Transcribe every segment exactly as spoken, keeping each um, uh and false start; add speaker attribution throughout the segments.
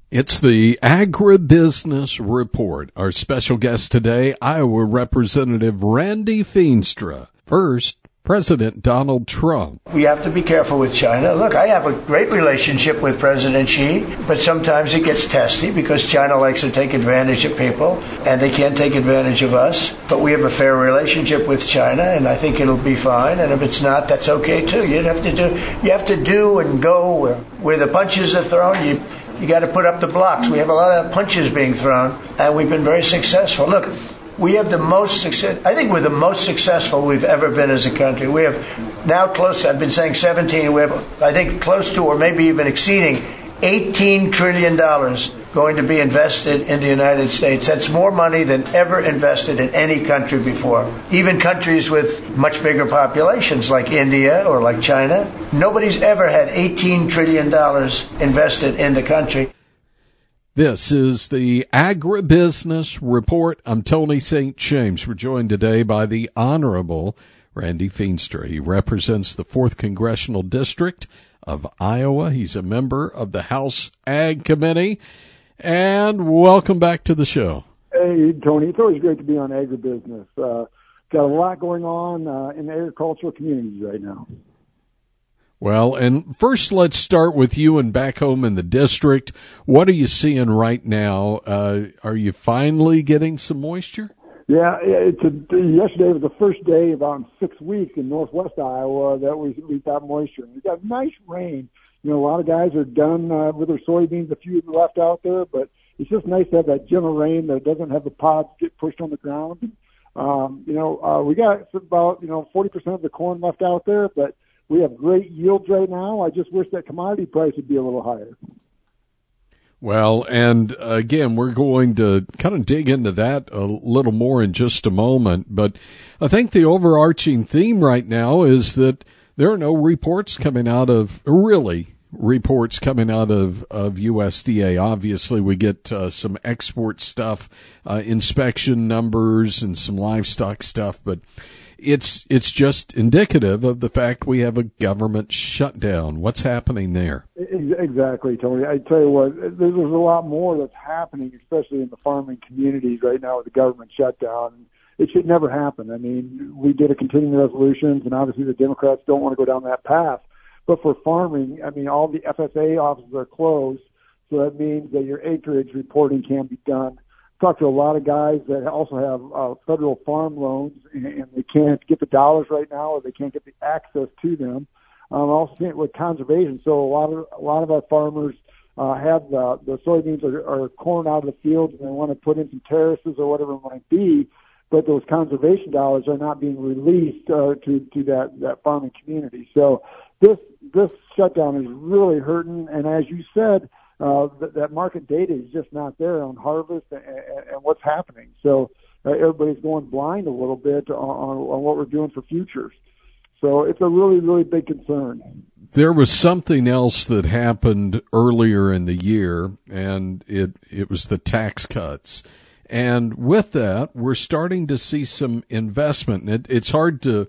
Speaker 1: It's the Agribusiness Report. Our special guest today, Iowa Representative Randy Feenstra. First, President Donald Trump.
Speaker 2: We have to be careful with China. Look, I have a great relationship with President Xi, but sometimes it gets testy because China likes to take advantage of people, and they can't take advantage of us. But we have a fair relationship with China, and I think it'll be fine. And if it's not, that's okay too. You have to do, you have to do and go where, where the punches are thrown. You You got to put up the blocks. We have a lot of punches being thrown, and we've been very successful. Look, we have the most success. I think we're the most successful we've ever been as a country. We have now close, I've been saying seventeen, we have, I think, close to or maybe even exceeding eighteen trillion dollars going to be invested in the United States. That's more money than ever invested in any country before. Even countries with much bigger populations like India or like China, nobody's ever had eighteen trillion dollars invested in the country.
Speaker 1: This is the Agribusiness Report. I'm Tony Saint James. We're joined today by the Honorable Randy Feenstra. He represents the fourth Congressional District of Iowa. He's a member of the House Ag Committee. And welcome back to the show.
Speaker 3: Hey, Tony. It's always great to be on agribusiness. Uh, got a lot going on uh, in the agricultural communities right now.
Speaker 1: Well, and first let's start with you and back home in the district. What are you seeing right now? Uh, are you finally getting some moisture?
Speaker 3: Yeah, it's a, yesterday was the first day about in six weeks in northwest Iowa that we we got moisture. We got nice rain. You know, a lot of guys are done uh, with their soybeans, a few left out there, but it's just nice to have that gentle rain that doesn't have the pods get pushed on the ground. Um, you know, uh, we got about, you know, forty percent of the corn left out there, but we have great yields right now. I just wish that commodity price would be a little higher.
Speaker 1: Well, and again, we're going to kind of dig into that a little more in just a moment, but I think the overarching theme right now is that there are no reports coming out of, really, reports coming out of, of U S D A. Obviously, we get uh, some export stuff, uh, inspection numbers and some livestock stuff, but it's it's just indicative of the fact we have a government shutdown. What's happening there?
Speaker 3: Exactly, Tony. I tell you what, there's a lot more that's happening, especially in the farming communities right now with the government shutdown. It should never happen. I mean, we did a continuing resolutions, and obviously the Democrats don't want to go down that path. But for farming, I mean, all the F S A offices are closed, so that means that your acreage reporting can't be done. I've talked to a lot of guys that also have uh, federal farm loans, and, and they can't get the dollars right now, or they can't get the access to them. Um, also with conservation, so a lot of a lot of our farmers uh, have the, the soybeans are, are corn out of the fields, and they want to put in some terraces or whatever it might be. But those conservation dollars are not being released uh, to to that, that farming community. So this this shutdown is really hurting. And as you said, uh, th- that market data is just not there on harvest and, and what's happening. So uh, everybody's going blind a little bit on, on, on what we're doing for futures. So it's a really, really big concern.
Speaker 1: There was something else that happened earlier in the year, and it it was the tax cuts. And with that, we're starting to see some investment. It, it's hard to,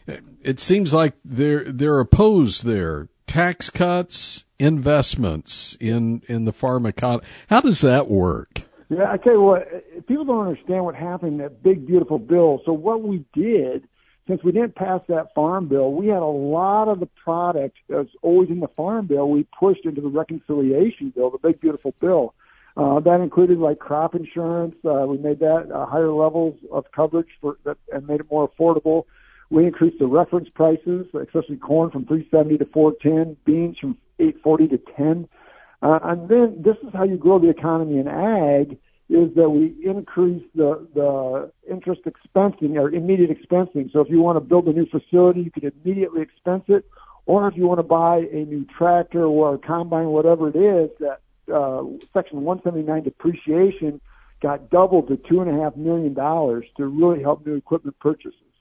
Speaker 1: it seems like they're, they're opposed there. Tax cuts, investments in, in the farm economy. How does that work?
Speaker 3: Yeah, I tell you what, people don't understand what happened in that big, beautiful bill. So what we did, since we didn't pass that farm bill, we had a lot of the product that's always in the farm bill we pushed into the reconciliation bill, the big, beautiful bill. Uh, that included like crop insurance. Uh, we made that uh, higher levels of coverage for that and made it more affordable. We increased the reference prices, especially corn from three seventy to four ten, beans from eight forty to ten. Uh, and then this is how you grow the economy in ag, is that we increase the, the interest expensing or immediate expensing. So if you want to build a new facility, you can immediately expense it. Or if you want to buy a new tractor or a combine, whatever it is, that Uh, Section one seventy-nine depreciation got doubled to two and a half million dollars to really help new equipment purchases.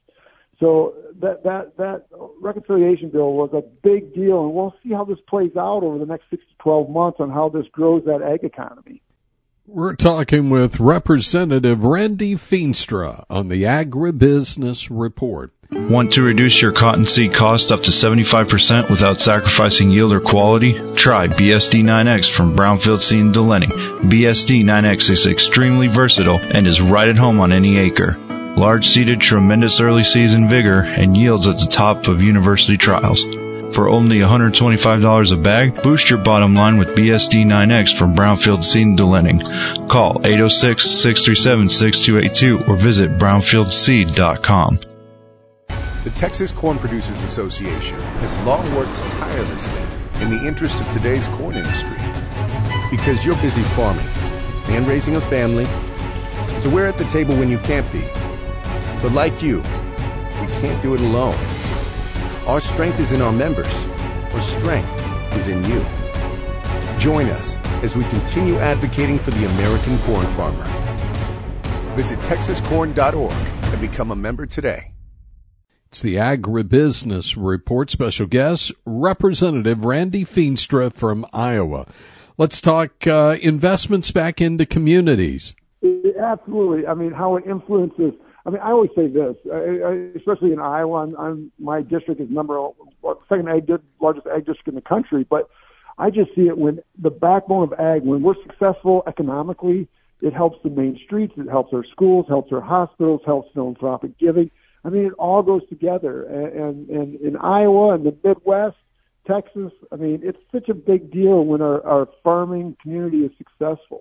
Speaker 3: So that that that reconciliation bill was a big deal, and we'll see how this plays out over the next six to twelve months on how this grows that ag economy.
Speaker 1: We're talking with Representative Randy Feenstra on the Agribusiness Report.
Speaker 4: Want to reduce your cottonseed cost up to seventy-five percent without sacrificing yield or quality? Try B S D nine X from Brownfield Seed and Delenning. B S D nine X is extremely versatile and is right at home on any acre. Large seeded, tremendous early season vigor, and yields at the top of university trials. For only one hundred twenty-five dollars a bag, boost your bottom line with B S D nine X from Brownfield Seed and Delenning. Call eight oh six, six three seven, six two eight two or visit brownfield seed dot com.
Speaker 5: The Texas Corn Producers Association has long worked tirelessly in the interest of today's corn industry. Because you're busy farming and raising a family, so we're at the table when you can't be. But like you, we can't do it alone. Our strength is in our members. Our strength is in you. Join us as we continue advocating for the American corn farmer. Visit texas corn dot org and become a member today.
Speaker 1: It's the Agribusiness Report. Special guest, Representative Randy Feenstra from Iowa. Let's talk uh, investments back into communities.
Speaker 3: Absolutely. I mean, how it influences. I mean, I always say this, I, I, especially in Iowa. I'm, I'm, my district is number second ag, largest ag district in the country, but I just see it when the backbone of ag, when we're successful economically, it helps the main streets, it helps our schools, helps our hospitals, helps philanthropic giving. I mean, it all goes together. And, and, and in Iowa and the Midwest, Texas, I mean, it's such a big deal when our, our farming community is successful.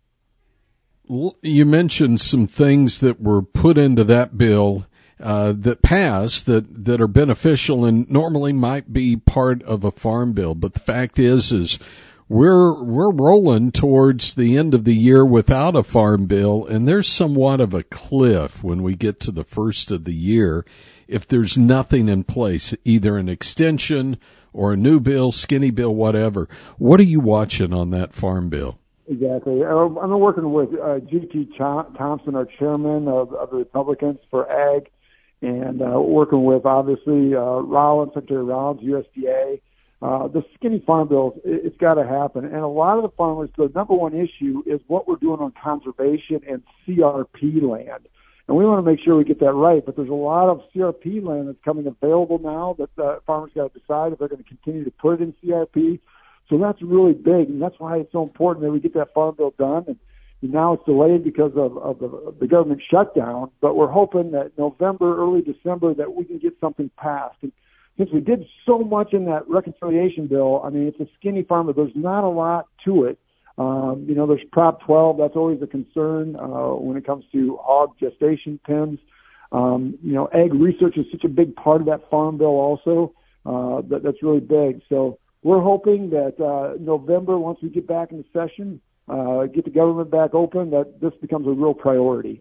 Speaker 1: You mentioned some things that were put into that bill uh, that passed that, that are beneficial and normally might be part of a farm bill. But the fact is, is we're we're rolling towards the end of the year without a farm bill, and there's somewhat of a cliff when we get to the first of the year if there's nothing in place, either an extension or a new bill, skinny bill, whatever. What are you watching on that farm bill?
Speaker 3: Exactly. I'm working with uh, G T Thompson, our chairman of, of the Republicans for Ag, and uh, working with, obviously, uh, Rollins, Secretary Rollins, U S D A. Uh, the skinny farm bill, it, it's got to happen. And a lot of the farmers, the number one issue is what we're doing on conservation and C R P land. And we want to make sure we get that right. But there's a lot of C R P land that's coming available now that uh, farmers got to decide if they're going to continue to put it in C R P. So that's really big, and that's why it's so important that we get that farm bill done. And now it's delayed because of, of, the, of the government shutdown, but we're hoping that November, early December, that we can get something passed. And since we did so much in that reconciliation bill, I mean, it's a skinny farm, but there's not a lot to it. Um, you know, there's Prop twelve. That's always a concern uh, when it comes to hog gestation pens. Um, you know, ag research is such a big part of that farm bill also. Uh, that, that's really big. So we're hoping that uh, November, once we get back into session, uh, get the government back open, that this becomes a real priority.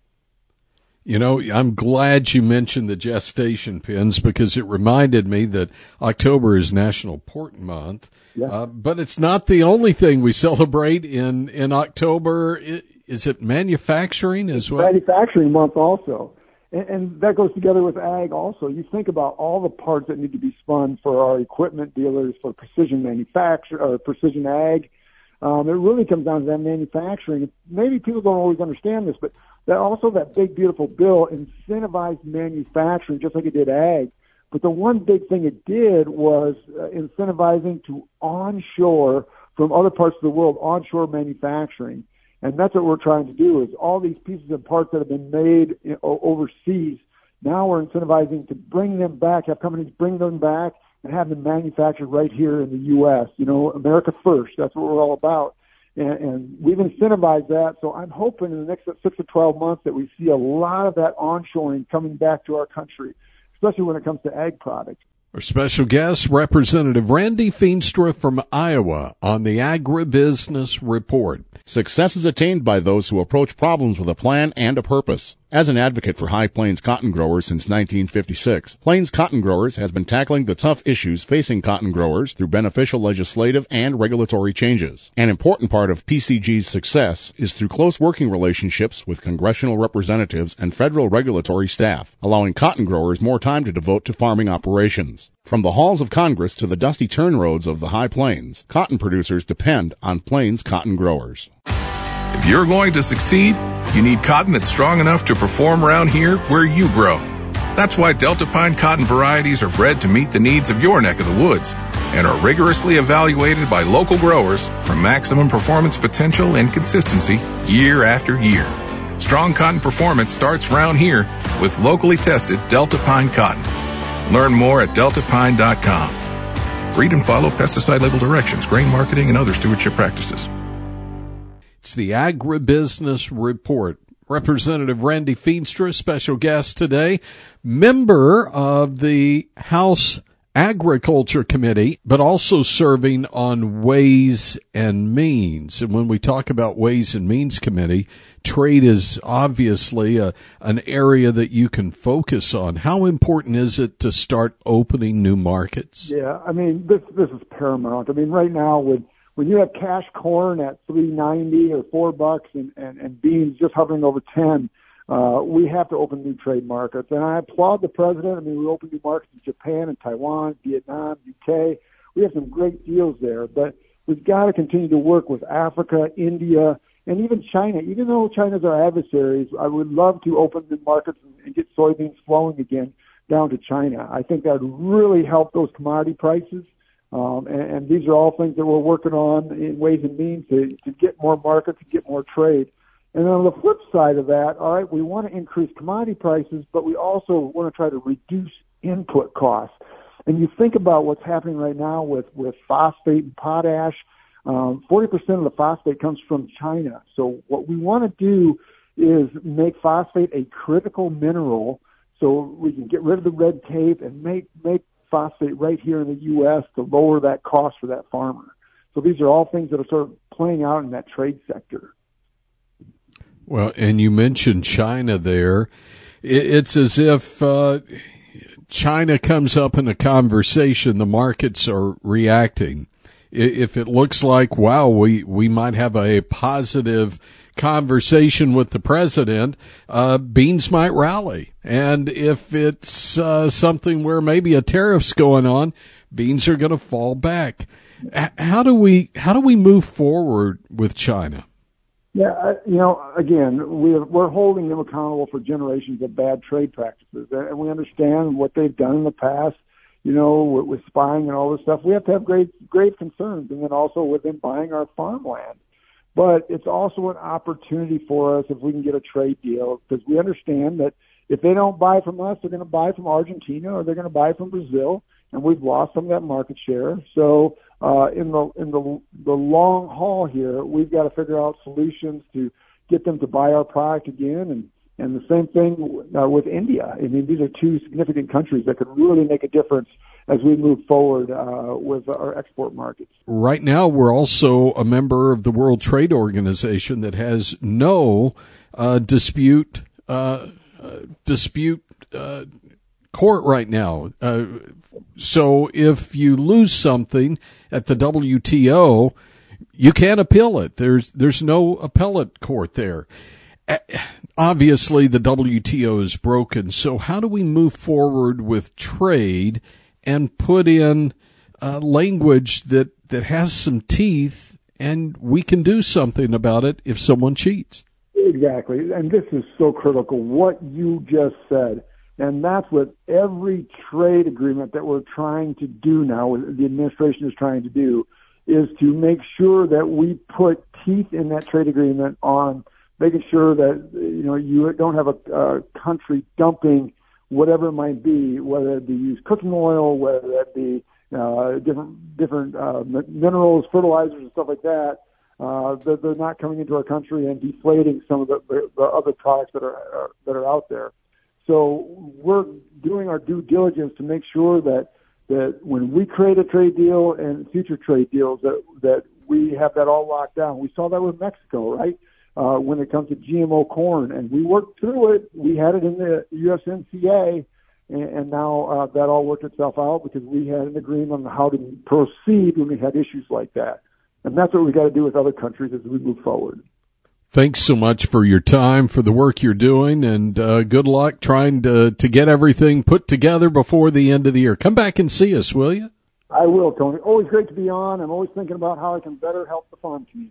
Speaker 1: You know, I'm glad you mentioned the gestation pens because it reminded me that October is National Pork Month. Yeah. Uh, but it's not the only thing we celebrate in, in October. Is it manufacturing as well?
Speaker 3: Manufacturing month also. And, and that goes together with ag also. You think about all the parts that need to be spun for our equipment dealers, for precision manufacture, or precision ag. Um, it really comes down to that manufacturing. Maybe people don't always understand this, but that also that big, beautiful bill incentivized manufacturing just like it did ag. But the one big thing it did was uh, incentivizing to onshore from other parts of the world, onshore manufacturing. And that's what we're trying to do is all these pieces and parts that have been made you know, overseas, now we're incentivizing to bring them back, have companies bring them back and have them manufactured right here in the U S. You know, America first, that's what we're all about. And, and we've incentivized that. So I'm hoping in the next six to twelve months that we see a lot of that onshoring coming back to our country, especially when it comes to ag products.
Speaker 1: Our special guest, Representative Randy Feenstra from Iowa on the Agribusiness Report.
Speaker 6: Success is attained by those who approach problems with a plan and a purpose. As an advocate for High Plains cotton growers since nineteen fifty-six, Plains Cotton Growers has been tackling the tough issues facing cotton growers through beneficial legislative and regulatory changes. An important part of P C G's success is through close working relationships with congressional representatives and federal regulatory staff, allowing cotton growers more time to devote to farming operations. From the halls of Congress to the dusty turn roads of the High Plains, cotton producers depend on Plains Cotton Growers.
Speaker 7: If you're going to succeed, you need cotton that's strong enough to perform around here where you grow. That's why Delta Pine cotton varieties are bred to meet the needs of your neck of the woods and are rigorously evaluated by local growers for maximum performance potential and consistency year after year. Strong cotton performance starts round here with locally tested Delta Pine cotton. Learn more at delta pine dot com. Read and follow pesticide label directions, grain marketing, and other stewardship practices.
Speaker 1: It's the Agribusiness Report. Representative Randy Feenstra, special guest today, member of the House Agriculture Committee, but also serving on Ways and Means. And when we talk about Ways and Means Committee, trade is obviously a, an area that you can focus on. How important is it to start opening new markets?
Speaker 3: Yeah, I mean, this this is paramount. I mean, right now with when you have cash corn at three ninety or four bucks and, and, and beans just hovering over ten, uh, we have to open new trade markets. And I applaud the president. I mean, we opened new markets in Japan and Taiwan, Vietnam, U K. We have some great deals there, but we've got to continue to work with Africa, India, and even China. Even though China's our adversaries, I would love to open the markets and, and get soybeans flowing again down to China. I think that would really help those commodity prices. Um, and, and these are all things that we're working on in Ways and Means to, to get more market, to get more trade. And then on the flip side of that, all right, we want to increase commodity prices, but we also want to try to reduce input costs. And you think about what's happening right now with, with phosphate and potash. Um, forty percent of the phosphate comes from China. So what we want to do is make phosphate a critical mineral so we can get rid of the red tape and make, make phosphate right here in the U S to lower that cost for that farmer. So these are all things that are sort of playing out in that trade sector.
Speaker 1: Well, and you mentioned China there. It's as if uh, China comes up in a conversation, the markets are reacting. If it looks like, wow, we, we might have a positive conversation with the president, uh, beans might rally. And if it's uh, something where maybe a tariff's going on, beans are going to fall back. How do we how do we move forward with China?
Speaker 3: Yeah, you know, again, we're, we're holding them accountable for generations of bad trade practices, and we understand what they've done in the past. You know, with, with spying and all this stuff, we have to have great grave concerns, and then also with them buying our farmland. But it's also an opportunity for us if we can get a trade deal, because we understand that if they don't buy from us, they're going to buy from Argentina or they're going to buy from Brazil, and we've lost some of that market share. So uh, in the in the the long haul here, we've got to figure out solutions to get them to buy our product again, and and the same thing uh, with India. I mean, these are two significant countries that could really make a difference as we move forward uh, with our export markets.
Speaker 1: Right now, we're also a member of the World Trade Organization that has no uh, dispute uh, uh, dispute uh, court right now. Uh, so if you lose something at the W T O, you can't appeal it. There's there's no appellate court there. Obviously, the W T O is broken. So how do we move forward with trade and put in uh, language that, that has some teeth, and we can do something about it if someone cheats?
Speaker 3: Exactly. And this is so critical, what you just said. And that's what every trade agreement that we're trying to do now, the administration is trying to do, is to make sure that we put teeth in that trade agreement on making sure that, you know, you don't have a, a country dumping whatever it might be, whether it be used cooking oil, whether that be uh, different different uh, minerals, fertilizers, and stuff like that, uh, that they're not coming into our country and deflating some of the, the, the other products that are, are that are out there. So we're doing our due diligence to make sure that that when we create a trade deal and future trade deals, that that we have that all locked down. We saw that with Mexico, right? Uh, when it comes to G M O corn, and we worked through it. We had it in the U S M C A, and, and now uh, that all worked itself out because we had an agreement on how to proceed when we had issues like that. And that's what we got to do with other countries as we move forward.
Speaker 1: Thanks so much for your time, for the work you're doing, and uh, good luck trying to, to get everything put together before the end of the year. Come back and see us, will you?
Speaker 3: I will, Tony. Always great to be on. I'm always thinking about how I can better help the farm community.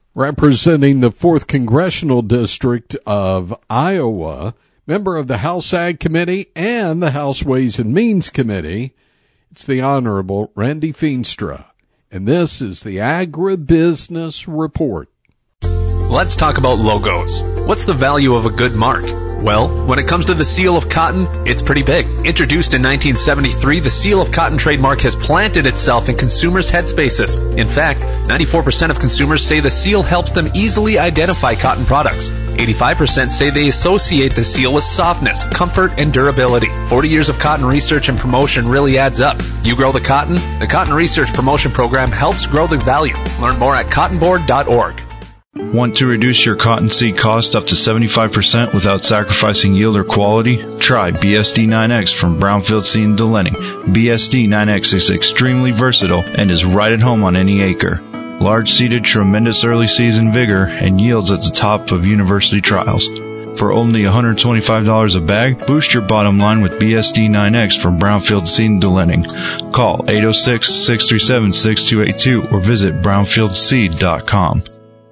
Speaker 1: Representing the fourth Congressional District of Iowa, member of the House Ag Committee and the House Ways and Means Committee, it's the Honorable Randy Feenstra. And this is the Agribusiness Report.
Speaker 8: Let's talk about logos. What's the value of a good mark? Well, when it comes to the Seal of Cotton, it's pretty big. Introduced in nineteen seventy-three, the Seal of Cotton trademark has planted itself in consumers' headspaces. In fact, ninety-four percent of consumers say the seal helps them easily identify cotton products. eighty-five percent say they associate the seal with softness, comfort, and durability. forty years of cotton research and promotion really adds up. You grow the cotton? The Cotton Research Promotion Program helps grow the value. Learn more at cotton board dot org.
Speaker 4: Want to reduce your cottonseed cost up to seventy-five percent without sacrificing yield or quality? Try B S D nine X from Brownfield Seed and Delenning. B S D nine X is extremely versatile and is right at home on any acre. Large seeded, tremendous early season vigor, and yields at the top of university trials. For only one hundred twenty-five dollars a bag, boost your bottom line with B S D nine X from Brownfield Seed and Delenning. Call eight oh six, six three seven, six two eight two or visit brownfield seed dot com.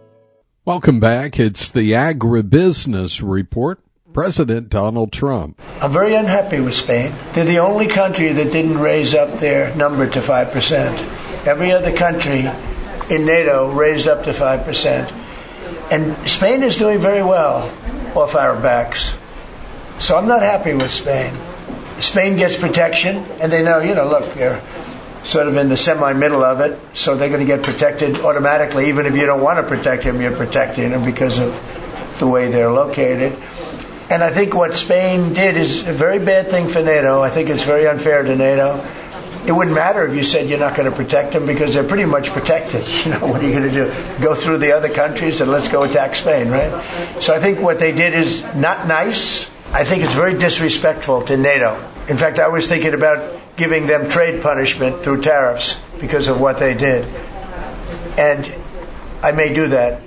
Speaker 1: Welcome back. It's the Agribusiness Report. President Donald Trump.
Speaker 2: I'm very unhappy with Spain. They're the only country that didn't raise up their number to five percent. Every other country in NATO raised up to five percent. And Spain is doing very well off our backs. So I'm not happy with Spain. Spain gets protection, and they know, you know, look, they're sort of in the semi-middle of it, so they're going to get protected automatically. Even if you don't want to protect him, you're protecting him because of the way they're located. And I think what Spain did is a very bad thing for NATO. I think it's very unfair to NATO. It wouldn't matter if you said you're not going to protect them because they're pretty much protected. You know, what are you going to do? Go through the other countries and let's go attack Spain, right? So I think what they did is not nice. I think it's very disrespectful to NATO. In fact, I was thinking about giving them trade punishment through tariffs because of what they did. And I may do that